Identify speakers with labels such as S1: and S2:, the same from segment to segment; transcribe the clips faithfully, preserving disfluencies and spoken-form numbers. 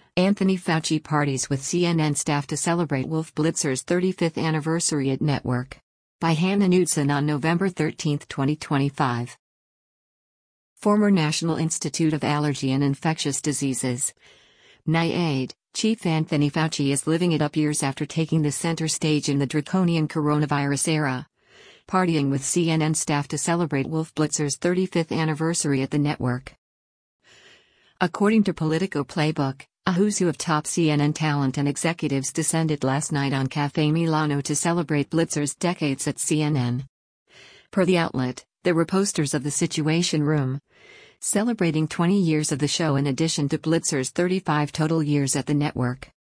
S1: Anthony Fauci parties with C N N staff to celebrate Wolf Blitzer's thirty-fifth anniversary at network. By Hannah Knudsen on November thirteenth, twenty twenty-five. Former National Institute of Allergy and Infectious Diseases (N I A D) Chief Anthony Fauci is living it up years after taking the center stage in the draconian coronavirus era, partying with C N N staff to celebrate Wolf Blitzer's thirty-fifth anniversary at the network. According to Politico Playbook, a who's who of top C N N talent and executives descended last night on Cafe Milano to celebrate Blitzer's decades at C N N. Per the outlet, there were posters of the Situation Room, celebrating twenty years of the show in addition to Blitzer's thirty-five total years at the network.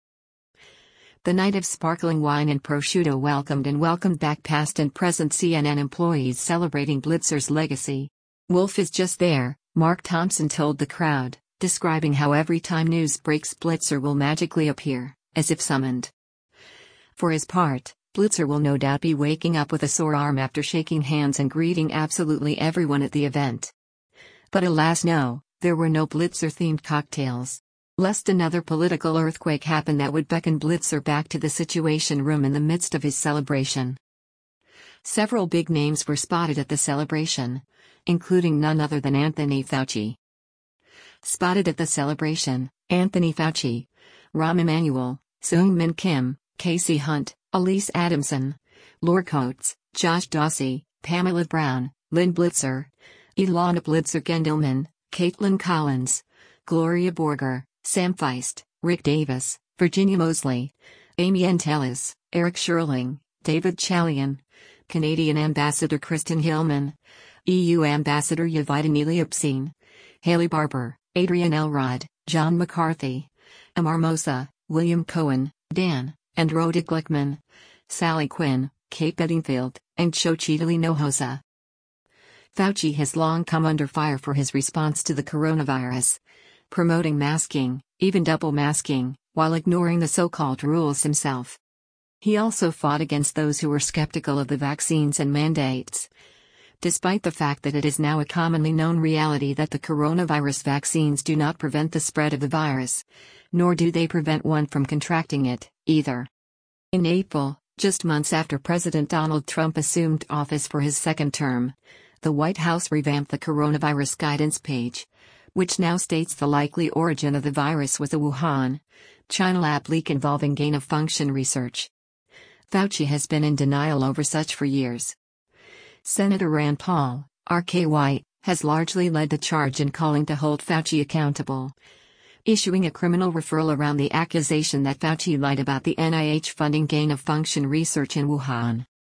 S1: The night of sparkling wine and prosciutto welcomed and welcomed back past and present C N N employees celebrating Blitzer's legacy. Wolf is just there, Mark Thompson told the crowd, describing how every time news breaks Blitzer will magically appear, as if summoned. For his part, Blitzer will no doubt be waking up with a sore arm after shaking hands and greeting absolutely everyone at the event. But alas no, there were no Blitzer-themed cocktails. Lest another political earthquake happen that would beckon Blitzer back to the Situation Room in the midst of his celebration. Several big names were spotted at the celebration, including none other than Anthony Fauci. Spotted at the celebration, Anthony Fauci, Rahm Emanuel, Seung-Min Kim, Casey Hunt, Elise Adamson, Laura Coates, Josh Dawsey, Pamela Brown, Lynn Blitzer, Ilana Blitzer-Gendelman, Caitlin Collins, Gloria Borger, Sam Feist, Rick Davis, Virginia Mosley, Amy Entelis, Eric Sherling, David Chalian, Canadian Ambassador Kristen Hillman, E U Ambassador Yevgeny Niliopsine, Haley Barbour, Adrian Elrod, John McCarthy, Amar Mosa, William Cohen, Dan, and Rhoda Glickman, Sally Quinn, Kate Bedingfield, and Xochitl Hinojosa. Fauci has long come under fire for his response to the coronavirus, promoting masking, even double masking, while ignoring the so-called rules himself. He also fought against those who were skeptical of the vaccines and mandates. Despite the fact that it is now a commonly known reality that the coronavirus vaccines do not prevent the spread of the virus, nor do they prevent one from contracting it, either. In April, just months after President Donald Trump assumed office for his second term, the White House revamped the coronavirus guidance page, which now states the likely origin of the virus was a Wuhan, China lab leak involving gain-of-function research. Fauci has been in denial over such for years. Senator Rand Paul, R K Y, has largely led the charge in calling to hold Fauci accountable, issuing a criminal referral around the accusation that Fauci lied about the N I H funding gain-of-function research in Wuhan.